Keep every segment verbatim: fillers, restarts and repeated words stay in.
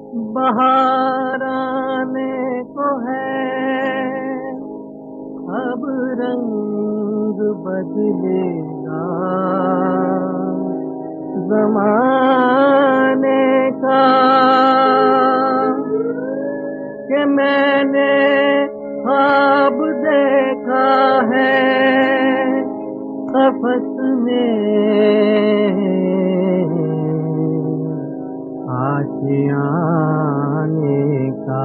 बहार आने को है, अब रंग बदलेगा ज़माने का, कि मैंने ख्वाब देखा है क़फ़स में आशियाने का।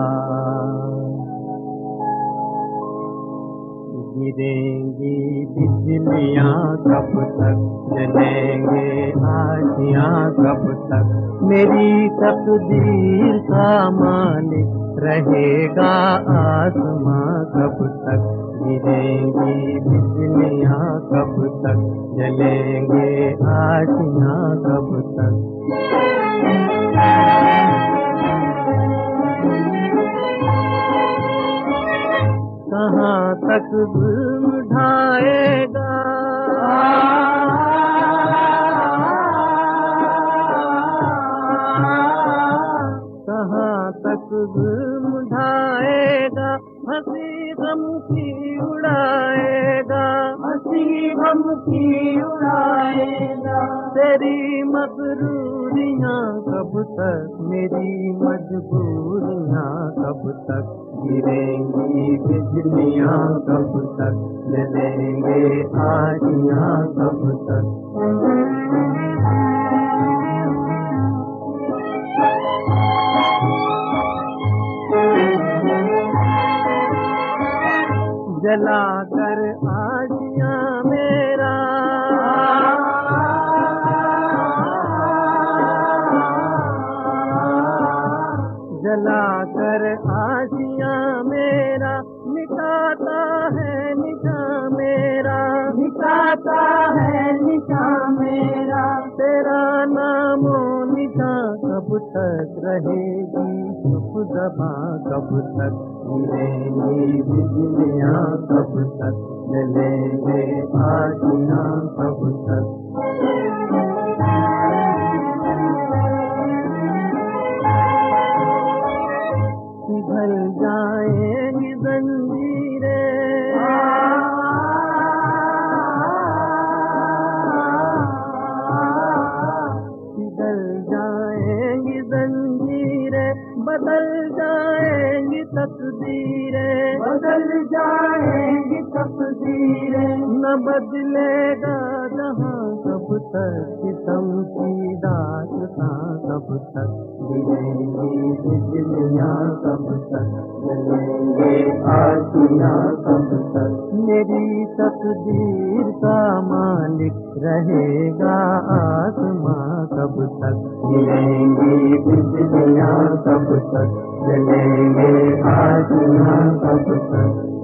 गिरेंगी बिजलियाँ कब तक, जलेंगे आशियाँ कब तक, मेरी तकदीर का मालिक रहेगा आसमां कब तक। गिरेंगी बिजलियाँ कब तक, जलेंगे आशियाँ कब तक। कहाँ तक जुल्म ढाएगा, कहाँ तक जुल्म ढाएगा, हंसी गम की उड़ाएगा, हंसी गम की उड़ाएगा। तेरी मगरूरियाँ कब तक, मेरी मजबूरियाँ कब तक। गिरेंगी बिजलियाँ कब तक, जलेंगे आशियाँ कब तक। जला कर आशियाँ मेरा, जला कर आशियाँ मेरा, मिटाता है निशान मेरा, मिटाता है निशान मेरा। तेरा नामो निशान कब तक रहेगी चुप ज़बां कब तक। गिरेंगी बिजलियाँ कब तक, जलेंगे आशियाँ कब तक। पिघल जाएंगी ज़ंजीरें, पिघल जाएंगी ज़ंजीरें, बदल जाएंगी तकदीरें, बदल जाएंगी तकदीरें। न बदलेगा जहाँ कब तक, सितम की दास्तां कब तक। गिरेंगी बिजलियाँ कब तक, जलेंगे आशियाँ कब तक। मेरी तकदीर का मालिक रहेगा आसमां कब तक। गिरेंगी बिजलियाँ कब तक, जलेंगे आशियाँ कब तक।